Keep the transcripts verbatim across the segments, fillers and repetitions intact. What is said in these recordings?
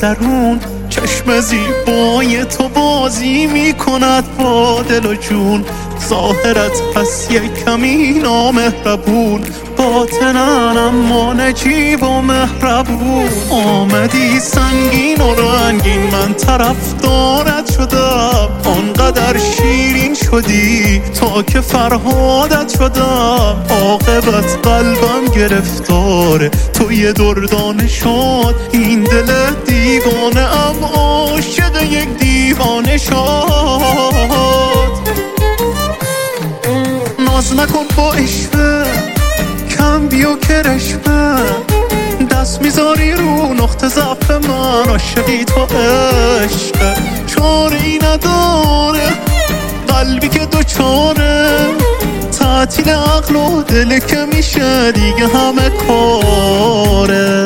درون چشم زیبای تو بازی میکند با دل و جون. ظاهرت پس یک کمی نامهربون، باطنن اما نجیب و مهربون. آمدی سنگین و رنگین، من طرفدارت شدم. آنقدر شیرین شدی تا که فرهادت شدم. عاقبت قلبم گرفتاره، توی دردانه شد این دل دیوانه ام، عاشق یک دیوانه شد. ناز نکن با عشقه، کم بیو کرشمه، دست میذاری رو نقطه ضعف من. عاشقی تو عشقه، چاره ای نداره قلبی که دوچاره. تعطیل عقل و دل که میشه دیگه همه کاره.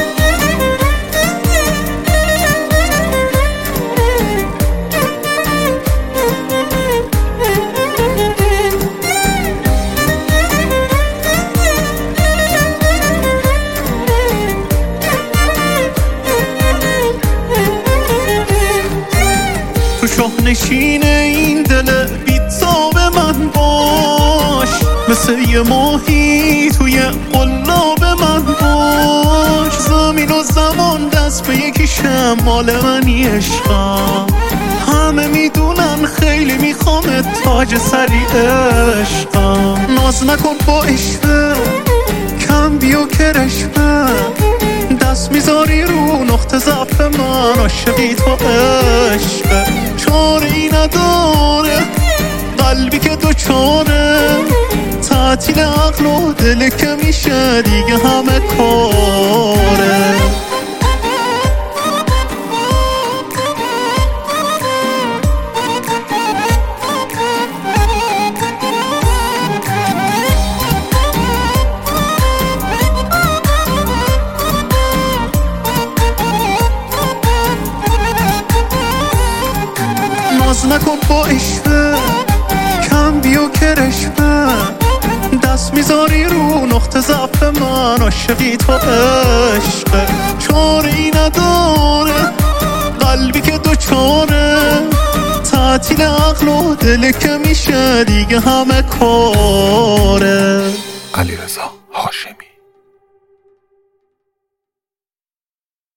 شاهنشین این دل بی‌تاب من باش، مثل یه ماهی توی قلاب من باش. زمین و زمان دست به یکیشه، مال منی عشقم. همه میدونن خیلی میخوام تاج سری عشقم. ناز نکن با عشقه، کم بیو کرشمه، دست میذاری رو نقطه ضعف من. عاشقی تو عشقه، چاره ای نداره قلبی که دوچاره. تعطیل عقل و دل که میشه دیگه همه کاره. ناز نکن با عشقه، کم بیو کرشمه، دست میذاری رو نقطه ضعف من. عاشقی تو عشقه، چاره ای نداره قلبی که دوچاره. تعطیل عقل و دل که میشه دیگه همه کاره. علیرضا هاشمی.